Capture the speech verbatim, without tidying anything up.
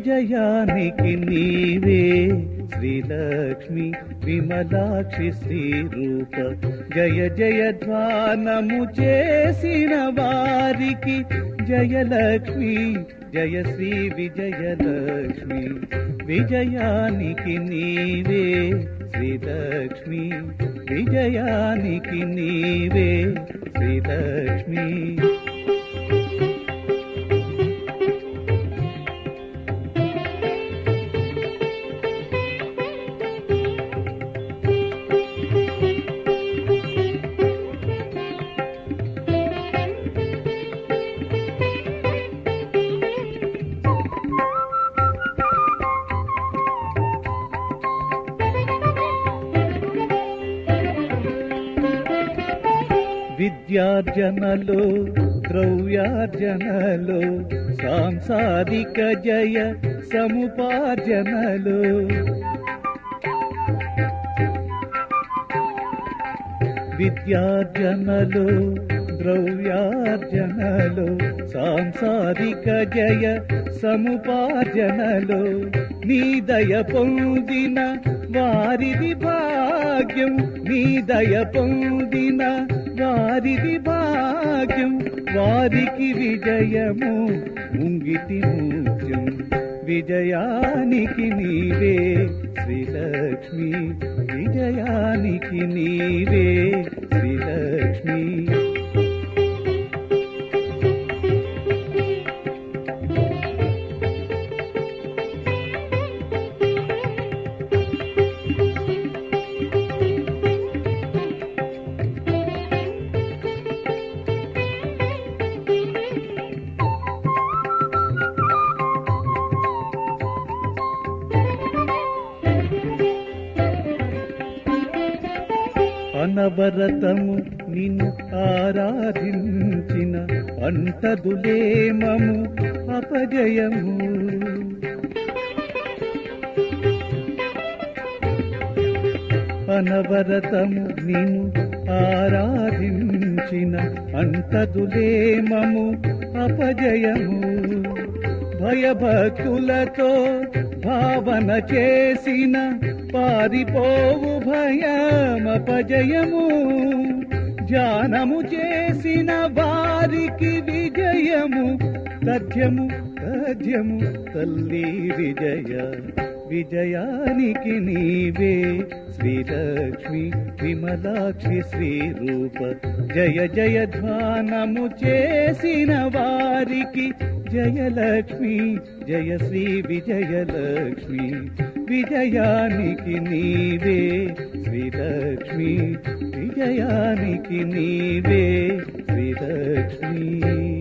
విజయానికి నీవే శ్రీలక్ష్మి విమలాక్షి శ్రీరూప జయ జయ ధ్వానము చేసిన వారికి జయలక్ష్మి జయ శ్రీ విజయలక్ష్మి విజయానికి నీవే శ్రీలక్ష్మి విజయానికి నీవే శ్రీలక్ష్మి విద్యార్జనలో ద్రవ్యార్జనలో సాంసారిక జయ సముపార్జనలో విద్యార్జనలో ద్రవ్యార్జనలో సాంసారిక జయ సముపార్జనలో నీ దయ పొందిన వారిది భాగ్యం నీ దయ పొందిన వారిది భాగ్యం వారికి విజయము ముంగిటి ముఖ్యం విజయానికి నీవే శ్రీలక్ష్మి విజయానికి నీవే శ్రీలక్ష్మి అనవరతము నిన్ను ఆరాధించిన అంటదులేమము అపజయము అనవరతము నిన్ను ఆరాధించిన అంటదులేమము అపజయము భయభక్తులతో భావన చేసిన పారిపోవు భయమపజయము ధ్యానము చేసిన వారికి విజయము తథ్యము తథ్యము తల్లి విజయ విజయానికి నీవే శ్రీలక్ష్మి విమలాక్షి శ్రీరూప జయ జయ ధ్వానము చేసిన వారికి జయలక్ష్మి జయ శ్రీ విజయలక్ష్మి విజయానికి నీవే శ్రీలక్ష్మి విజయానికి నీవే శ్రీలక్ష్మి